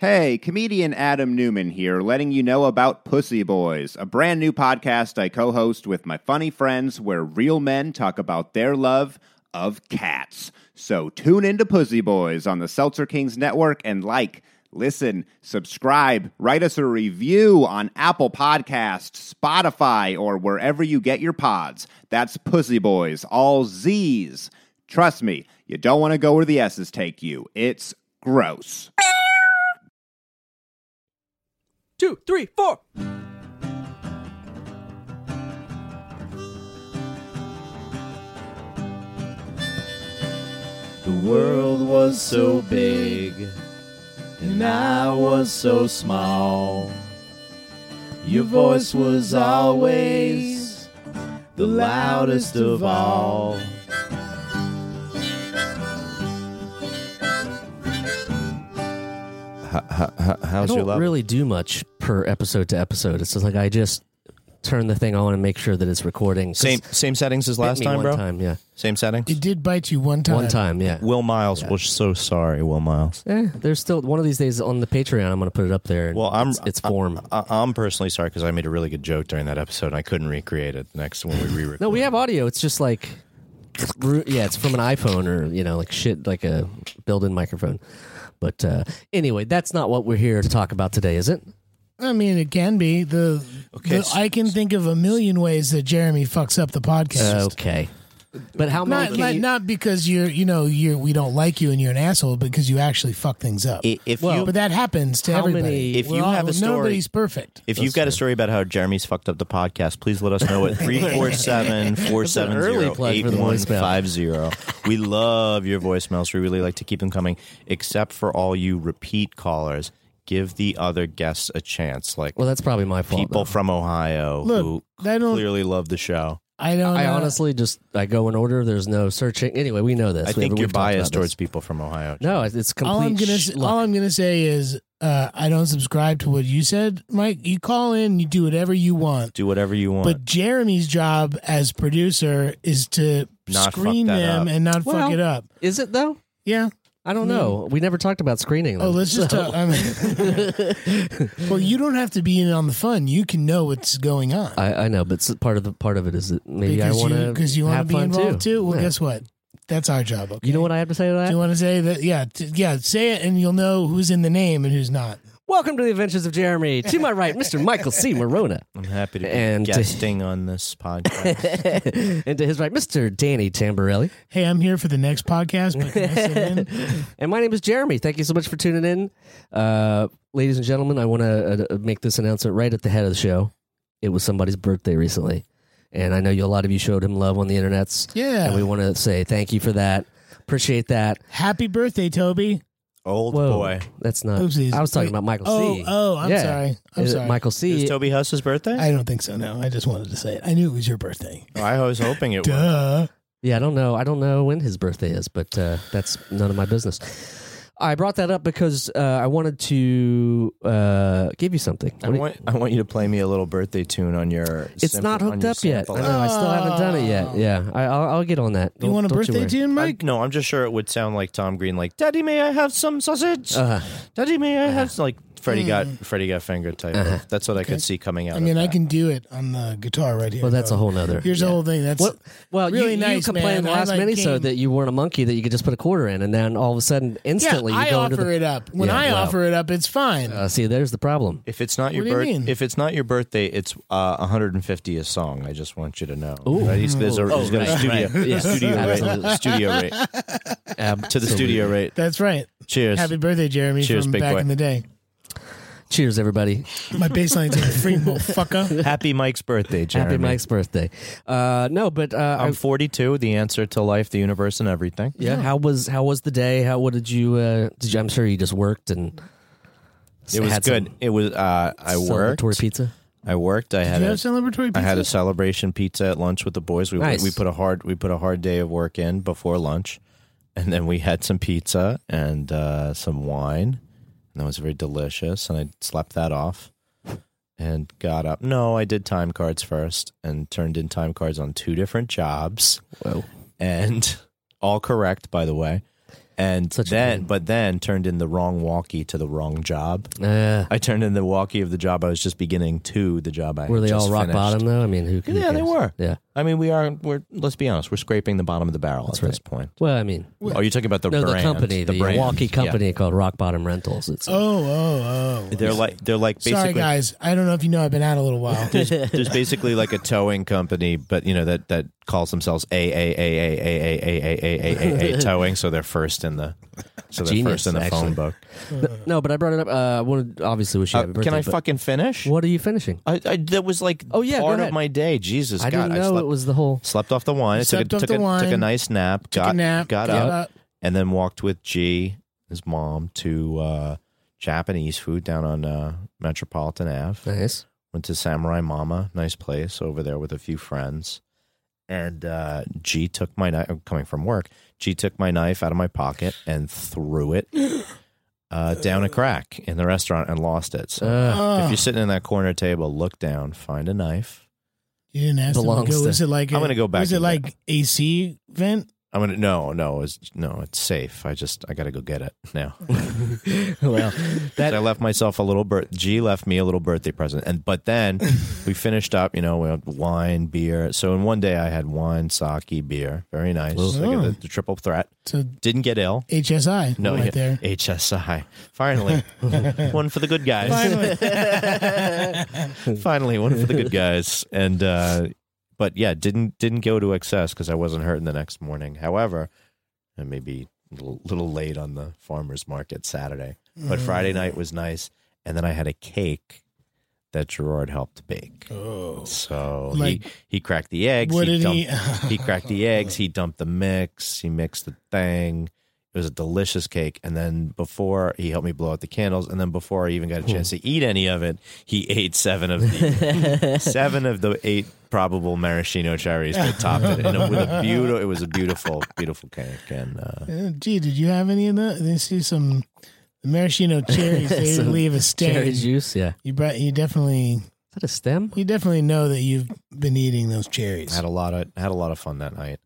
Hey, comedian Adam Newman here, letting you know about Pussy Boys, a brand new podcast I co-host with my funny friends where real men talk about their love of cats. So tune into Pussy Boys on the Seltzer Kings Network and listen, subscribe, write us a review on Apple Podcasts, Spotify, or wherever you get your pods. That's Pussy Boys, all Z's. Trust me, you don't want to go where the S's take you. It's gross. 2, 3, 4. The world was so big, and I was so small. Your voice was always the loudest of all. How's your I don't level? really do much per episode to episode. It's just like I just turn the thing on and make sure that it's recording. Same settings as last time, bro? One time, yeah. Same settings? It did bite you one time. One time, yeah. Will Miles, we're so sorry, Will Miles. There's still one of these days on the Patreon. I'm going to put it up there. And Well, it's form. I'm personally sorry because I made a really good joke during that episode and I couldn't recreate it next when we re-record. No, we have audio. It's just like, it's from an iPhone or like a built-in microphone. But anyway, that's not what we're here to talk about today, is it? I mean, it can be. I can think of a million ways that Jeremy fucks up the podcast. Okay. But how many? Not because we don't like you and you're an asshole, because you actually fuck things up. But that happens to everybody. If you have a story, nobody's perfect. If you've got a story about how Jeremy's fucked up the podcast, please let us know at 347-470-8150. We love your voicemails. We really like to keep them coming, except for all you repeat callers. Give the other guests a chance. That's probably my fault. People from Ohio who clearly love the show. I honestly I go in order. There's no searching. Anyway, we know this. I think you're biased towards people from Ohio. No, it's complete. All I'm gonna say is I don't subscribe to what you said, Mike. You call in, you do whatever you want. But Jeremy's job as producer is to not screen them and not fuck it up. Is it though? Yeah. I don't know. We never talked about screening them. Oh, let's just talk. Well, you don't have to be in on the fun. You can know what's going on. I know, but part of it is that maybe I want to because you want to be involved too. Well, yeah. Guess what? That's our job. Okay. You know what I have to say to that? Do you want to say that? Yeah, say it, and you'll know who's in the name and who's not. Welcome to the Adventures of Jeremy. To my right, Mr. Michael C. Morona. I'm happy to be guesting on this podcast. And to his right, Mr. Danny Tamborelli. Hey, I'm here for the next podcast, but can I sit in? And my name is Jeremy. Thank you so much for tuning in. Ladies and gentlemen, I want to make this announcement right at the head of the show. It was somebody's birthday recently. And I know a lot of you showed him love on the internets. Yeah. And we want to say thank you for that. Appreciate Happy birthday, Toby. Old boy. That's not. Oopsies. I was talking about Michael C. Oh, I'm sorry. I'm sorry. Michael C. Is Toby Huss's birthday? I don't think so, no. I just wanted to say it. I knew it was your birthday. I was hoping it was. Duh. Yeah, I don't know when his birthday is, but that's none of my business. I brought that up because I wanted to give you something. I want you to play me a little birthday tune on your. It's not hooked up yet. I know. I still haven't done it yet. Yeah, I'll get on that. You want a birthday tune, Mike? No, I'm just sure it would sound like Tom Green, like "Daddy, may I have some sausage? Daddy, may I have like Freddie got fingered type. That's what I could see coming out. I mean, I can do it on the guitar right here. Well, that's a whole nother. Here's the whole thing. That's really nice. You complained last minisode that you weren't a monkey that you could just put a quarter in, and then all of a sudden, instantly, I you go offer into it up. When I offer it up, it's fine. See, there's the problem. If it's not your if it's not your birthday, it's 150 a song. I just want you to know. Right? He's got a studio rate to the studio rate. That's right. Cheers. Happy birthday, Jeremy. Cheers, from big back boy. in the day. Cheers, everybody. My bassline's in the free motherfucker. Happy Mike's birthday, Jeremy. Happy Mike's birthday. I'm 42. The answer to life, the universe, and everything. Yeah. How was the day? What did you? I'm sure you just worked and. It was good. It was. I worked. Celebratory pizza. I worked. Did you have celebratory pizza? I had a celebration pizza at lunch with the boys. We put a hard day of work in before lunch, and then we had some pizza and some wine. And that was very delicious, and I slept that off and got up. No, I did time cards first and turned in time cards on 2 different jobs. Whoa. And all correct, by the way. And then turned in the wrong walkie to the wrong job. I turned in the walkie of the job I was just beginning to the job I were they just all rock finished. bottom though? I mean, who yeah, they were. Yeah, I mean, we're let's be honest, we're scraping the bottom of the barrel at this point. Well, I mean, oh, you're talking about the brand, the company, the brand. walkie company called Rock Bottom Rentals. It's They're like basically. Sorry guys, I don't know if you know, I've been out a little while. There's basically like a towing company, but that calls themselves A towing, so they're first in the phone book. No, but I brought it up. I wanted obviously wish you happy birthday. Can I fucking finish? What are you finishing? That was like part of my day. Jesus, I didn't know it was the whole. Slept off the wine. Took a nice nap. Got up, and then walked with G, his mom, to Japanese food down on Metropolitan Ave. Nice. Went to Samurai Mama, nice place over there with a few friends. And G took my knife. Coming from work, G took my knife out of my pocket and threw it down a crack in the restaurant and lost it. So if you're sitting in that corner table, look down, find a knife. You didn't ask them to go. Was it like? I'm going to go back. Was it like AC vent? I'm gonna no, it's safe. I got to go get it now. Well, I left myself a little G left me a little birthday present, but then we finished up. We had wine, beer. So in one day I had wine, sake, beer. Very nice. I got the triple threat. So didn't get ill. HSI. No, right there. HSI. Finally, one for the good guys. Finally, one for the good guys. And. But yeah, didn't go to excess because I wasn't hurting the next morning. However, and maybe a little late on the farmer's market Saturday. But Friday night was nice. And then I had a cake that Gerard helped bake. Oh. So he cracked the eggs. He cracked the eggs. He dumped the mix. He mixed the thing. It was a delicious cake. And then before, he helped me blow out the candles. And then before I even got a chance to eat any of it, he ate 7 of the 8 probable maraschino cherries that topped it. And it was a beautiful, beautiful cake. And gee, did you have any of that? They see some maraschino cherries. They leave a stain. Cherry juice, yeah. You definitely. Is that a stem? You definitely know that you've been eating those cherries. Had a lot of fun that night.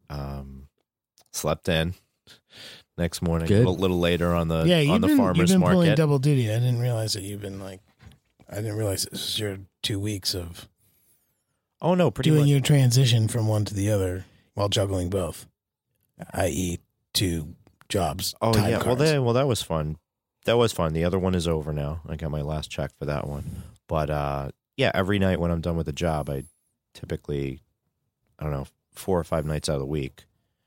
Slept in. Next morning, a little later on the farmer's market. You've been pulling double duty. I didn't realize that you've been I didn't realize this was your 2 weeks of. Oh no, pretty doing much. your transition from one to the other while juggling both, i.e., 2 jobs. Oh yeah, well that was fun. That was fun. The other one is over now. I got my last check for that one. But yeah, every night when I'm done with the job, I typically, 4 or 5 nights out of the week.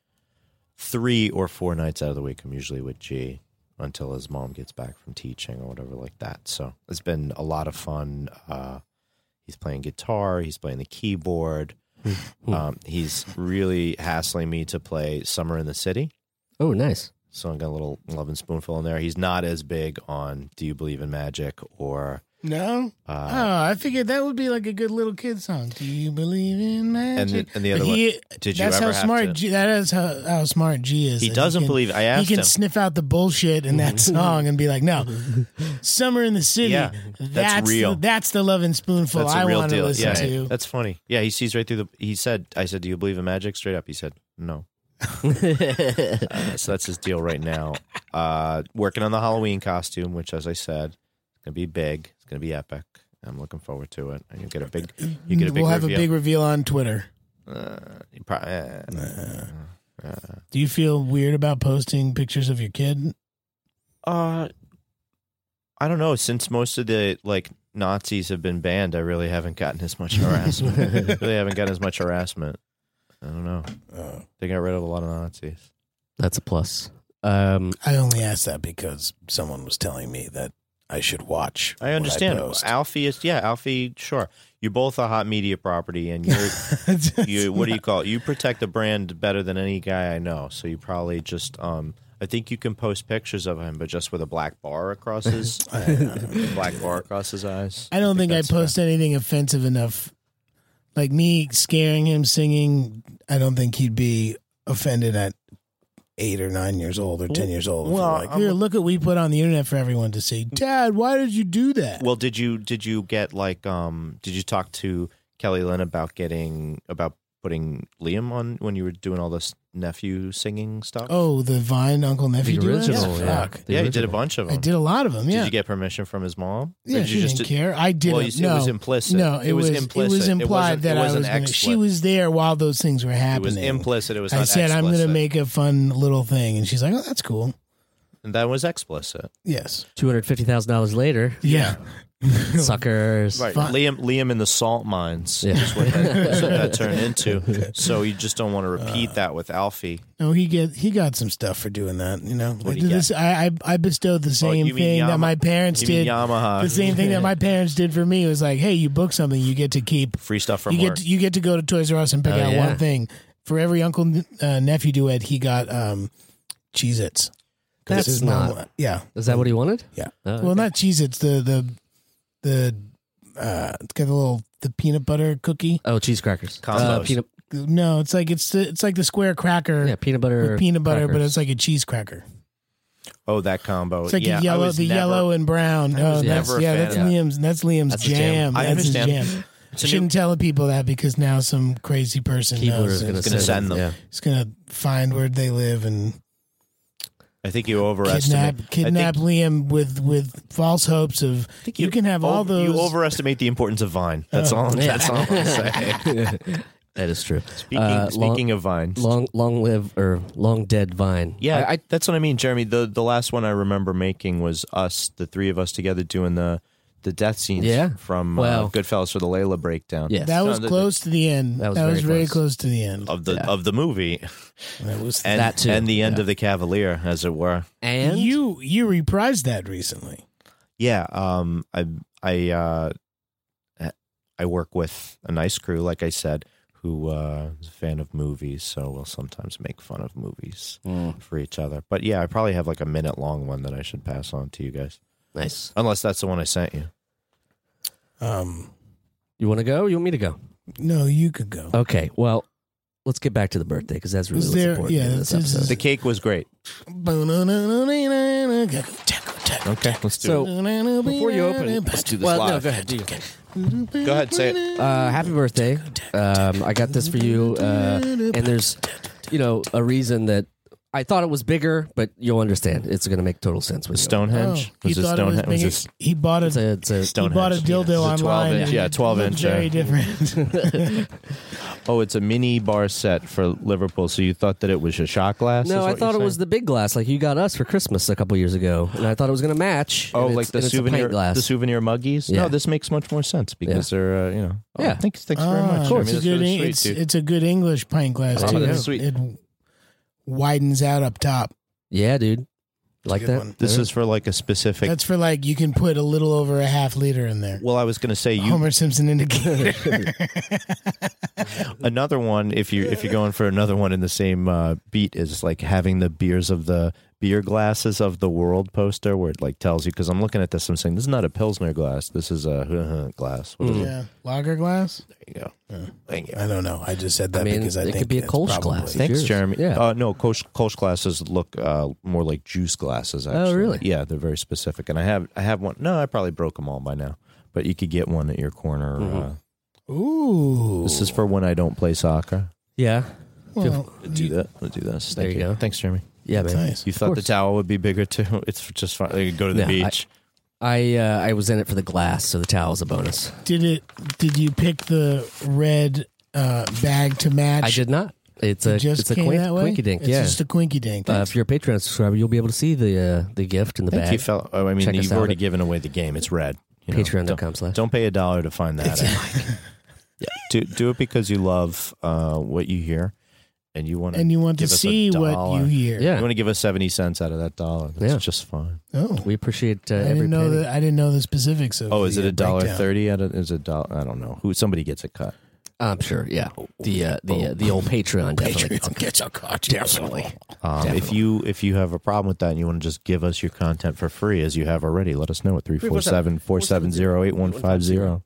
3 or 4 nights out of the week, I'm usually with G until his mom gets back from teaching or whatever like that. So it's been a lot of fun. He's playing guitar. He's playing the keyboard. He's really hassling me to play Summer in the City. Oh, nice. So I got a little Lovin' Spoonful in there. He's not as big on Do You Believe in Magic or... No? I figured that would be like a good little kid song. Do you believe in magic? And the other one, did you ever have to... That is how smart G is. He doesn't believe... I asked him. He can sniff out the bullshit in that song and be like, no, Summer in the City, that's real. That's the Lovin' Spoonful I want to listen to. That's funny. Yeah, he sees right through I said, do you believe in magic? Straight up, he said, no. So that's his deal right now. Working on the Halloween costume, which, as I said, it's going to be big. It's going to be epic. I'm looking forward to it. And you get a big. We'll have a big reveal on Twitter. Do you feel weird about posting pictures of your kid? I don't know. Since most of the Nazis have been banned, I really haven't gotten as much harassment. I don't know. They got rid of a lot of Nazis. That's a plus. I only asked that because someone was telling me that I should watch. I understand. Alfie, sure. You're both a hot media property, and you what do you call it? You protect the brand better than any guy I know. So you probably just I think you can post pictures of him, but just with a black bar across his eyes. I don't think I post anything offensive enough. Like me scaring him singing, I don't think he'd be offended at 8 or 9 years old or 10 years old. Well, here, look at what we put on the internet for everyone to see. Dad, why did you do that? Well, did you get did you talk to Kelly Lynn about putting Liam on when you were doing all this nephew singing stuff? Oh, the Vine Uncle Nephew The duets? original, yeah. Fuck. Yeah, you did a bunch of them. I did a lot of them, yeah. Did you get permission from his mom? Or Yeah, did she you didn't care. I didn't. Well, you said no. it was implicit. No, it was implicit. It was implied that I was going going to. to. She was there while those things were It happening. was implicit. It was I not said, I'm going to explicit. make a fun little thing. And she's like, oh, that's cool. And that was explicit. Yes. $250,000 later. Yeah. Suckers. Right. Fun. Liam in the salt mines Yeah. is what that turned into. So you just don't want to repeat that with Alfie. No, he got some stuff for doing that. You know, What did he get? I bestowed the same you mean thing that my parents you mean did. Yamaha. The same thing that my parents did for me. It was like, hey, you book something, you get to keep. Free stuff from You work. get to go to Toys R Us and pick out yeah. one thing. For every uncle nephew duet, he got Cheez-Its. That's His not. mom, yeah. Is that what he wanted? Yeah. Oh, Well, not Cheez-Its. It's got the peanut butter cookie. Oh, cheese crackers. Combos. Peanut. No, it's like the square cracker. Yeah, peanut butter. with peanut butter, but crackers. it's like a cheese cracker. Oh, that combo. It's like yeah, a yellow, yellow and brown. I was Oh, never a fan that's of that. Liam's. That's Liam's That's the jam. jam. I That's his understand. jam. It's a Shouldn't tell people that because now some crazy person Keebler knows. is going and to gonna send them. Yeah. He's going to find where they live and I think you overestimate. kidnap Liam with false hopes of you can have all those. You overestimate the importance of Vine. That's all. That's all I'll say. That is true. Speaking of Vine, long dead Vine. yeah, that's what I mean, Jeremy. The last one I remember making was us, the three of us together, doing the death scenes from Goodfellas for the Layla breakdown. Yes. that was close to the end. That was That was very very close. close to the end. of the movie, That was and That too. and the end of the Cavalier, as it were. And you reprised that recently. Yeah, I work with a nice crew, like I said, who is a fan of movies, so we'll sometimes make fun of movies for each other. But yeah, I probably have like a minute-long one that I should pass on to you guys. nice. Unless that's the one I sent you. You want to go? You want me to go? No, you could go. Okay. Well, let's get back to the birthday because that's really Was what's there- important yeah, in this this is- episode. The cake was great. Okay, let's do So, it. before you open, Let's do this well, live. no, go ahead. Do you. Go ahead, say it. Happy birthday. I got this for you. And there's, a reason that I thought it was bigger, but you'll understand. It's going to make total sense with you. Stonehenge? He Was it thought it was Stonehenge? bigger. Was He bought It's a a, he Stonehenge? bought a dildo It's a 12 online. inch. and Yeah, it 12 looked inch. Very different. it's a mini bar set for Liverpool, so you thought that it was a shot glass? no, is I what thought you're it was saying? the big glass like you got us for Christmas a couple years ago, and I thought it was going to match. Oh, and like it's- the and it's a souvenir pint glass. the souvenir muggies? Yeah. No, this makes much more sense because they're, Yeah. Thanks very much. It's Jeremy. a That's good. really It's sweet, dude. it's a good English pint glass Oh, too. that's sweet. It widens out up top. Yeah, dude. Like good that? one. This is for like a specific. That's for like you can put a little over a half liter in there. Well, I was going to say Homer Simpson indicator. another one. If you're going for another one in the same beat, is like having the beers of the beer glasses of the world poster, where it like tells you. Because I'm looking at this, I'm saying this is not a Pilsner glass. This is a glass. What is it? Yeah, lager glass. There you go. Thank you. I don't know. I just said that I mean, because I it think could be a it's Kolsch probably- glass. Thanks, Cheers. Jeremy. Yeah. No, Kolsch glasses look more like juice glasses. Actually. Oh, really? Yeah, they're very specific. And I have one. No, I probably broke them all by now. But you could get one at your corner. Ooh, This is for when I don't play soccer. Yeah. well, Let's do that. Let's do this. There Thank you go. Thanks, Jeremy. Yeah, That's man. nice. You thought the towel would be bigger too? It's just fun. You could go to the No, beach. I was in it for the glass, so the towel's a bonus. Did you pick the red bag to match? I did not. It's It a just it's a came that way. quinky dink. It's Yeah. just a quinky dink. If you're a Patreon subscriber, you'll be able to see the gift in the Thank bag. you, fella. Oh, I mean, Check us you've out already at given away the game. It's red. You know, Patreon.com/. Don't pay $1 to find that out. Do it because you love what you hear, and you want to give us see what $1. you hear. Yeah. You want to give us 70 cents out of that $1. That's Yeah. just fine. Oh, We appreciate I every didn't know penny. that. I didn't know the specifics of. Oh, is it the breakdown. $1.30? Is it $1? I don't know. Somebody gets a cut. I'm sure. Yeah. The old Patreon definitely. Patreon gets a cut. Definitely. If you have a problem with that and you want to just give us your content for free as you have already, let us know at 347-470-8150.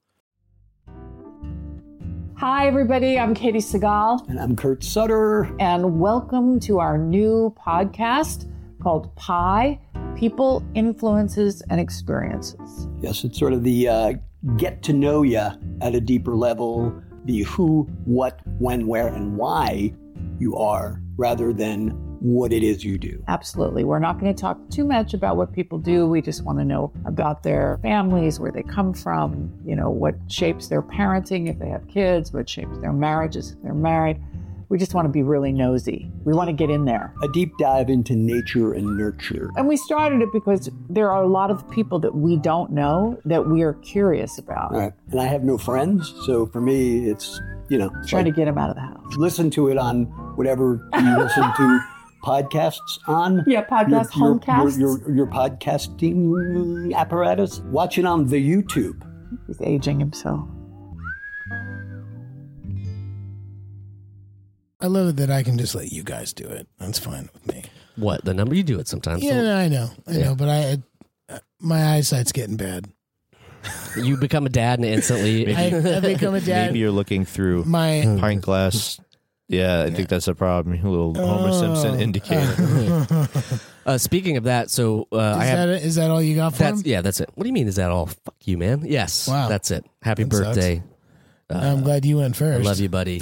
Hi, everybody. I'm Katie Segal, And I'm Kurt Sutter. and welcome to our new podcast called Pi People, Influences, and Experiences. Yes, it's sort of the get to know you at a deeper level the who, what, when, where, and why you are, rather than what it is you do. Absolutely. We're not going to talk too much about what people do. We just want to know about their families, where they come from, what shapes their parenting if they have kids, what shapes their marriages if they're married. We just want to be really nosy. We want to get in there. A deep dive into nature and nurture. And we started it because there are a lot of people that we don't know that we are curious about. Right. And I have no friends, so for me, it's, trying to get them out of the house. Listen to it on whatever you listen to podcasts on. Yeah, podcast, homecasts. Your podcasting apparatus. Watch it on the YouTube. He's aging himself. I love it that I can just let you guys do it. That's fine with me. What, the number? You do it sometimes. Yeah, no, I know, but my eyesight's getting bad. You become a dad and instantly... I become a dad. Maybe you're looking through my pint glass. Yeah, I think that's a problem. A little Homer Simpson indicator. Speaking of that, so is that all you got for him? Yeah, that's it. What do you mean, is that all? Fuck you, man. Yes, wow. That's it. Happy birthday. I'm glad you went first. I love you, buddy.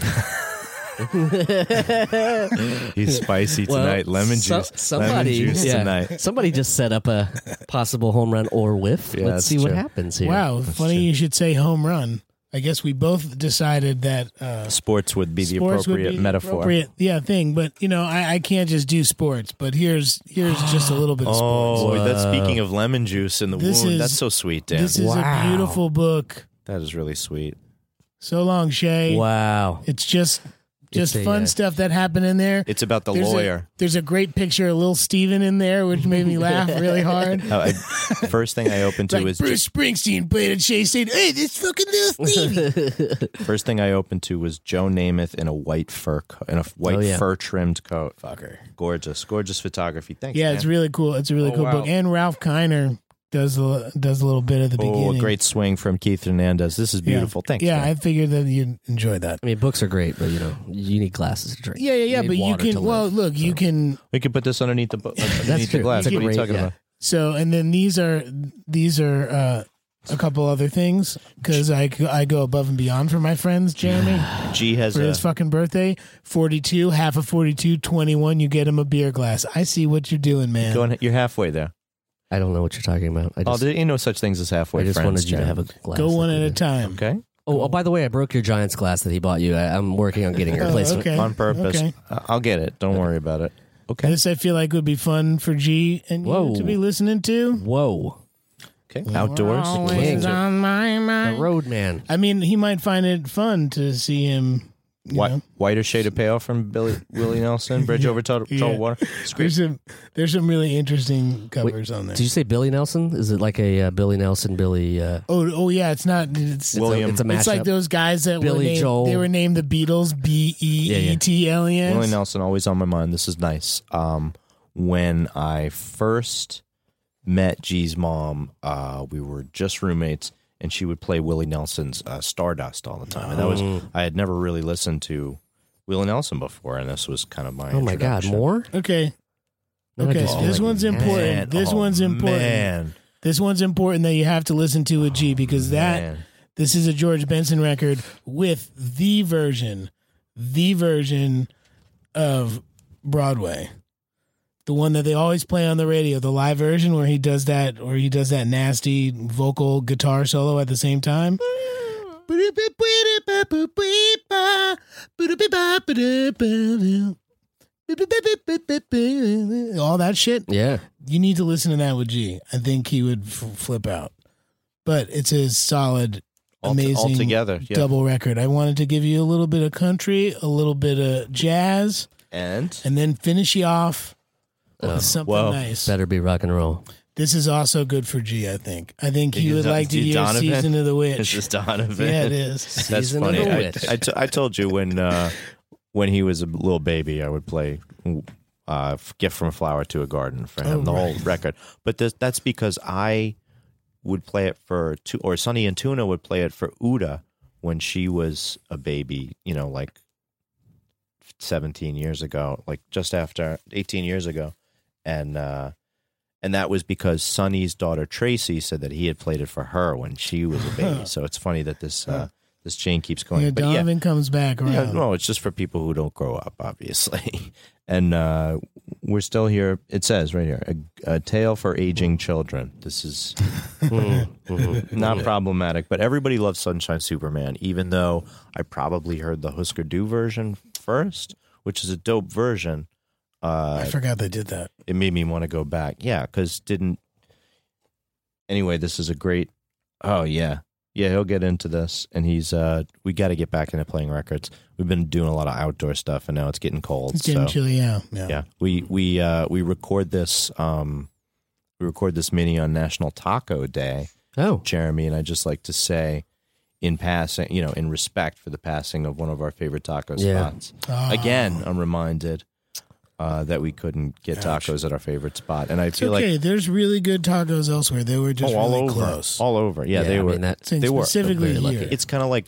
He's spicy tonight. Lemon juice. Tonight. Somebody just set up a possible home run or whiff. Yeah, Let's see what happens here. Wow, funny you should say home run. I guess we both decided that sports would be the appropriate metaphor. Thing. But I can't just do sports. But here's just a little bit of sports. Oh, that's speaking of lemon juice in the wound. That's so sweet, Dan. This is a beautiful book. That is really sweet. So long, Shay. Wow. It's just fun stuff that happened in there. It's about the lawyer. There's a great picture of Little Steven in there, which made me laugh really hard. First thing I opened to was Bruce Springsteen played at Shea State. Hey, this fucking Little Stevie. First thing I opened to was Joe Namath in a white fur fur trimmed coat. Fucker, gorgeous photography. Thanks. Yeah, man. It's really cool. It's a really cool book. And Ralph Kiner does a little bit at the beginning. A great swing from Keith Hernandez. This is beautiful. Thanks. Yeah, man. I figured that you'd enjoy that. I mean, books are great, but you need glasses to drink. Yeah. But you can. Well, look, you can. We can put this underneath the book. That's the glass. What are you talking about? So, and then these are a couple other things because I go above and beyond for my friends. Jeremy G has for his fucking birthday. 42, half of 42, 21. You get him a beer glass. I see what you're doing, man. You're halfway there. I don't know what you're talking about. There ain't no such things as halfway. I just friends, wanted you to have a glass. Go one at a time. Okay. Oh, by the way, I broke your Giants glass that he bought you. I'm working on getting a replacement. Okay. On purpose. Okay. I'll get it. Don't worry about it. Okay. This I feel like would be fun for G and you to be listening to. Whoa. Okay. Outdoors. Always on my mind. The road man. I mean, he might find it fun to see him. Whiter shade of pale from Willie Nelson. Bridge over troubled water. There's some really interesting covers on there. Did you say Billy Nelson? Is it like a Billy Nelson, Billy? Oh yeah, it's not. It's William. It's a mashup. It's like those guys that Billy were named, Joel. They were named the Beatles. BEETLES. Willie Nelson always on my mind. This is nice. When I first met G's mom, we were just roommates. And she would play Willie Nelson's Stardust all the time. And that was, I had never really listened to Willie Nelson before, and this was kind of my Oh my God, introduction. more? Okay. This one's important. This one's important. Man. This one's important that you have to listen to with G because this is a George Benson record with the version of Broadway. The one that they always play on the radio, the live version where he does that nasty vocal guitar solo at the same time. All that shit. Yeah. You need to listen to that with G. I think he would flip out. But it's a solid, amazing altogether, double record. I wanted to give you a little bit of country, a little bit of jazz, and then finish you off with something nice. Better be rock and roll. This is also good for G, I think. I think he would like to hear Season of the Witch. This is Donovan. Yeah, it is. That's Season funny. of the Witch. I told you when he was a little baby, I would play Gift from a Flower to a Garden for him, whole record. But that's because I would play it or Sonny and Tuna would play it for Uda when she was a baby, like 17 years ago, like just after 18 years ago. And that was because Sonny's daughter Tracy said that he had played it for her when she was a baby. So it's funny that this This chain keeps going. Yeah, But Donovan comes back around. Yeah, no, it's just for people who don't grow up, obviously. And we're still here. It says right here, a tale for aging children. This is not problematic, but everybody loves Sunshine Superman, even though I probably heard the Husker Du version first, which is a dope version. I forgot they did that. It made me want to go back. Yeah, because Anyway, this is a great... Oh, yeah. Yeah, he'll get into this, and he's. We got to get back into playing records. We've been doing a lot of outdoor stuff, and now it's getting cold. It's getting chilly, yeah. We record this. We record this mini on National Taco Day. Oh, Jeremy, and I just like to say, in passing, in respect for the passing of one of our favorite taco spots. Again, I'm reminded that we couldn't get tacos at our favorite spot, and I feel like there's really good tacos elsewhere. They were just really close, all over. Yeah, they were. They were specifically here. It's kind of like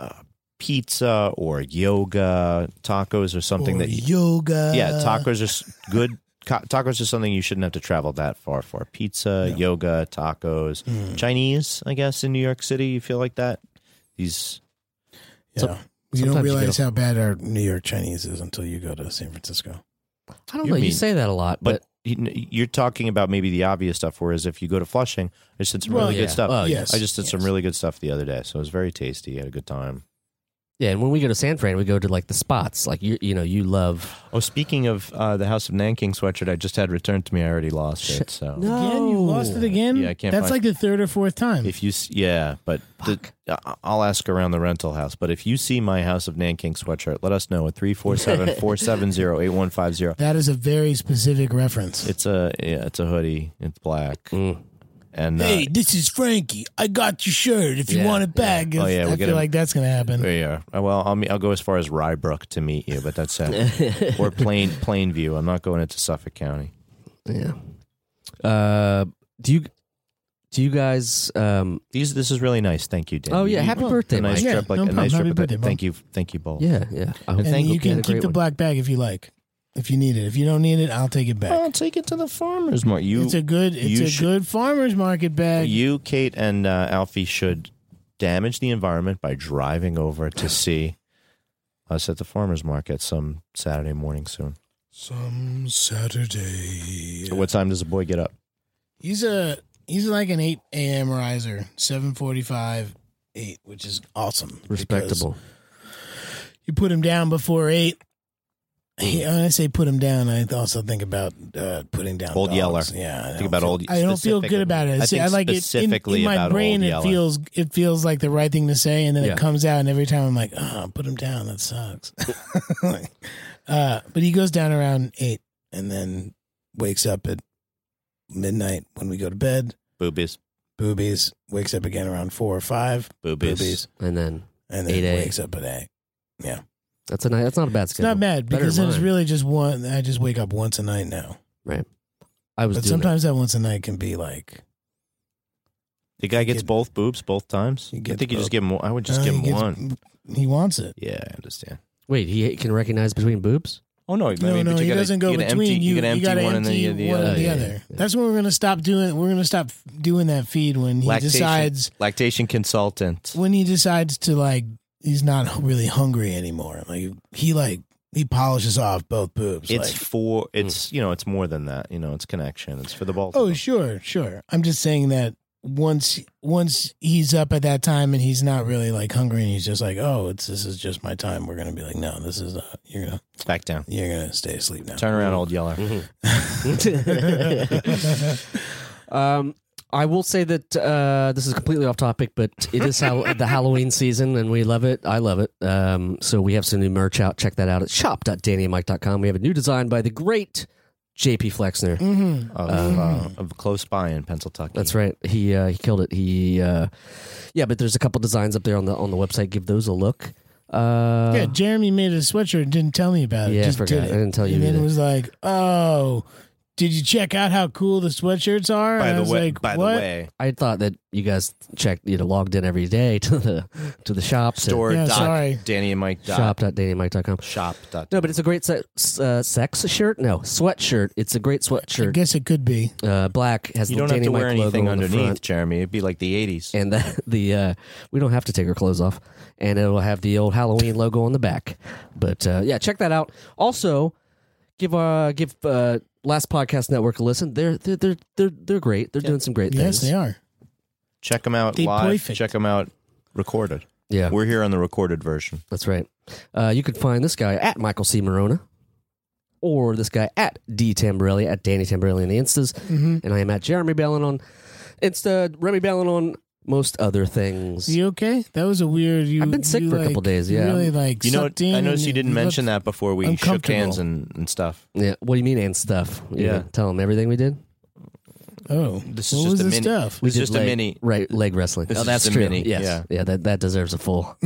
pizza or yoga tacos or something yoga. Yeah, tacos are good. Tacos are something you shouldn't have to travel that far for. Pizza, yoga, tacos, Chinese. I guess in New York City, you feel like that. These. Yeah. You don't realize how bad our New York Chinese is until you go to San Francisco. I don't know. You say that a lot, but you're talking about maybe the obvious stuff. Whereas if you go to Flushing, I just did some really good stuff. Yes. I just did some really good stuff the other day, so it was very tasty. I had a good time. Yeah, and when we go to San Fran, we go to like the spots. Like you love. Oh, speaking of the House of Nanking sweatshirt, I just had returned to me. I already lost it. So no. Again, you lost it again. Yeah, I can't. That's like the third or fourth time. If you, but I'll ask around the rental house. But if you see my House of Nanking sweatshirt, let us know at 347-470-8150. That is a very specific reference. It's a hoodie. It's black. And hey, this is Frankie. I got your shirt. If you want it back, I feel like that's gonna happen. Yeah. Well, I'll go as far as Rybrook to meet you, but that's it. Or Plainview. I'm not going into Suffolk County. Yeah. Do you guys? This is really nice. Thank you, Dan. Oh yeah, happy birthday, Mike. Mike. Trip, like a nice trip. Thank you both. Yeah. And you can keep the black bag if you like. If you need it. If you don't need it, I'll take it back. I'll take it to the farmer's market. It's a good farmer's market bag. You, Kate, and Alfie should damage the environment by driving over to see us at the farmer's market some Saturday morning soon. Some Saturday. So what time does the boy get up? He's like an 8 a.m. riser. 7:45, 8, which is awesome. Respectable. You put him down before 8. When I say put him down, I also think about putting down Old dogs. Yeller. Yeah, think about Old. I don't feel good about it. I like specifically it in my about brain. Old It feels like the right thing to say, and then it comes out, and every time I'm like, put him down. That sucks. But he goes down around 8, and then wakes up at midnight when we go to bed. Boobies. Wakes up again around 4 or 5. Boobies. And then 8 wakes up at 8. Yeah. That's not a bad schedule. It's not bad because it's really just one. I just wake up once a night now. Right. But sometimes that once a night can be like. The guy gets both boobs both times. I think you just give him. I would just give him one. He wants it. Yeah, I understand. Wait, he can recognize between boobs? Oh no, no, he doesn't go between. You got to empty one and then the other. Yeah. That's what we're going to stop doing. We're going to stop doing that feed when he decides. Lactation consultant. When he decides to he's not really hungry anymore. He polishes off both boobs. It's more than that. It's connection. It's for the ball. Oh, sure. I'm just saying that once he's up at that time and he's not really hungry and he's just like, this is just my time. We're gonna be like, no, this is you're gonna back down. You're gonna stay asleep now. Turn around, Old Yeller. I will say that this is completely off topic, but it is the Halloween season, and we love it. I love it. So we have some new merch out. Check that out at shop.dannyandmike.com. We have a new design by the great J.P. Flexner of close by in Pennsylvania. That's right. He killed it. But there's a couple designs up there on the website. Give those a look. Jeremy made a sweatshirt and didn't tell me about it. Yeah, Just I forgot. did it. I didn't tell you. And then either. it was like, oh. Did you check out how cool the sweatshirts are? By I the was way, like, by what? the way, I thought that you guys logged in every day to the shop. store Yeah, dot sorry. Danny and Mike dot Shop.DannyandMike.com. shop dot. No, but it's a great sex shirt. No, sweatshirt. It's a great I sweatshirt. guess it could be. Black has You the don't have Danny to wear Mike logo anything on the underneath, front. Jeremy. It'd be like the 80s. And we don't have to take our clothes off, and it'll have the old Halloween logo on the back. But yeah, check that out. Also, give Last Podcast Network a listen. They're great. They're doing some great Yes, things. they are. Check them out They live. perfect. Check them out recorded. Yeah, We're here on the recorded version. that's right. You could find this guy at Michael C. Morona, or this guy at D. Tamborelli, at Danny Tamborelli on the Instas. Mm-hmm. And I am at Jeremy Ballin on Insta, Remy Ballin on most other things. You okay? That was a weird. I've been sick for a couple days, yeah. Really You know, sucked in I noticed and you didn't mention that before we shook uncomfortable. hands and stuff. Yeah, what do you mean and stuff? You Yeah. know, tell them everything we did. Oh, This is what just was a the mini. stuff? We It's did just leg, a mini. right? Leg wrestling. This Oh, is that's just a true. mini, Yes, yeah. that deserves a full.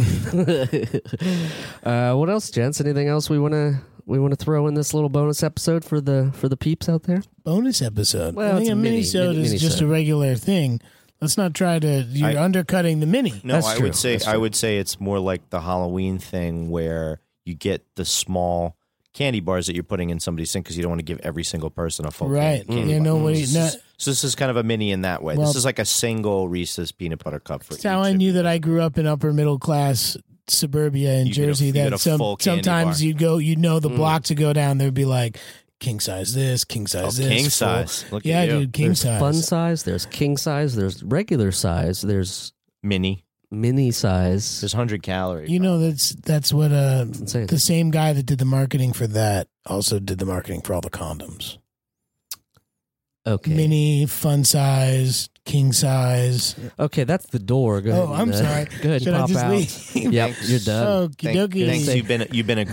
What else, gents? Anything else we want to throw in this little bonus episode for the peeps out there? Bonus episode. Well, I think it's a a mini- mini-sode mini- is just a mini-sode. regular thing. Let's not try to. You're undercutting the mini. No, That's I true. would say That's true. I would say it's more like the Halloween thing where you get the small candy bars that you're putting in somebody's sink because you don't want to give every single person a full Right. candy Yeah, bar. nobody. So this is kind of a mini in that way. Well- This is like a single Reese's peanut butter cup for That's how each I of knew you. that I grew up in upper middle class suburbia in You get a- Jersey. you get That a full candy sometimes bar. you'd know the block to go down. There'd be like king size this, king size this, King full- size. Look Yeah, at you. dude, king There's size. fun size. There's king size. There's regular size. There's Mini. mini size. There's 100 calories. You know that's what insane. the same guy that did the marketing for that also did the marketing for all the condoms. Okay. Mini, fun size, king size. Okay, that's the door. Go ahead. Oh, I'm and, sorry. Go ahead Should and I pop just out. leave? Yep, you're done. Okie dokie. Thanks. You've been a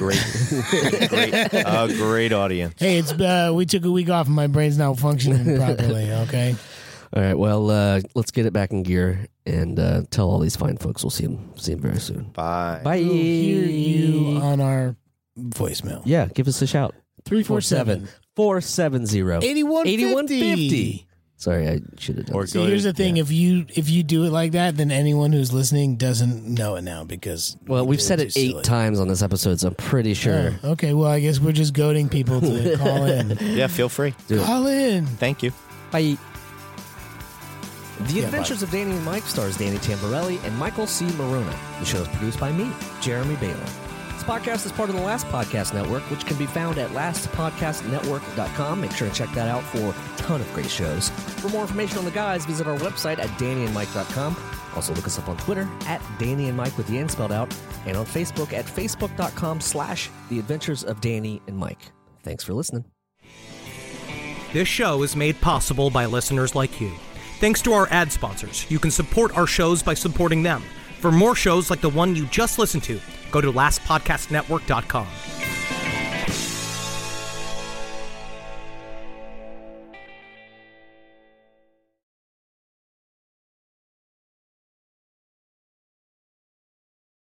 great audience. Hey, it's we took a week off and my brain's not functioning properly. Okay. All right. Well, let's get it back in gear and tell all these fine folks we'll see them very soon. Bye. Bye. We'll hear you on our voicemail. Yeah, give us a shout. 347 470 8150. Sorry, I should have done Or this. See, here's the thing: if you do it like that, then anyone who's listening doesn't know it now because Well, we've said too it 8 silly. times on this episode, so I'm pretty sure. Oh, okay, well, I guess we're just goading people to call in. Yeah, feel free. Do it. Call in. Thank you. Bye. The Yeah, Adventures of Danny and Mike stars Danny Tamborelli and Michael C. Morona. The show is produced by me, Jeremy Baylor. This podcast is part of the Last Podcast Network, which can be found at lastpodcastnetwork.com. Make sure to check that out for a ton of great shows. For more information on the guys, visit our website at dannyandmike.com. Also look us up on Twitter at Danny and Mike with the N spelled out, and on Facebook at facebook.com/The Adventures of Danny and Mike. Thanks for listening. This show is made possible by listeners like you. Thanks to our ad sponsors, you can support our shows by supporting them. For more shows like the one you just listened to, go to lastpodcastnetwork.com.